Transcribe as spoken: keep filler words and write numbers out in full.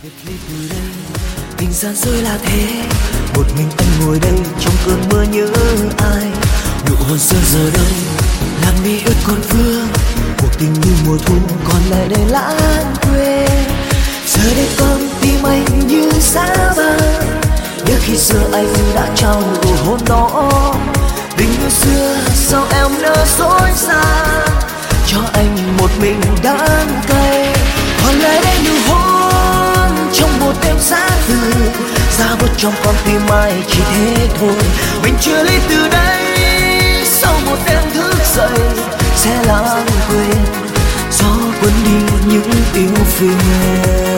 biệt ly từ đây, tình gian rơi là thế. Một mình anh ngồi đây trong cơn mưa nhớ ai. Nụ hôn xưa giờ đây làm mi ướt còn vương. Cuộc tình như mùa thu còn lại đây lãng quên. Giờ đây con tim anh như giá băng. Nhớ khi xưa anh đã trao nụ hôn đó. Tình yêu xưa sao em nỡ dối gian, cho anh một mình đắng cay. Còn lại đây nụ hôn trong một đêm giá từ, giá bút trong con tim ai chỉ thế thôi. Mình chưa ly từ đây, sau một đêm thức dậy sẽ lãng quên. Gió cuốn đi những yêu phiền.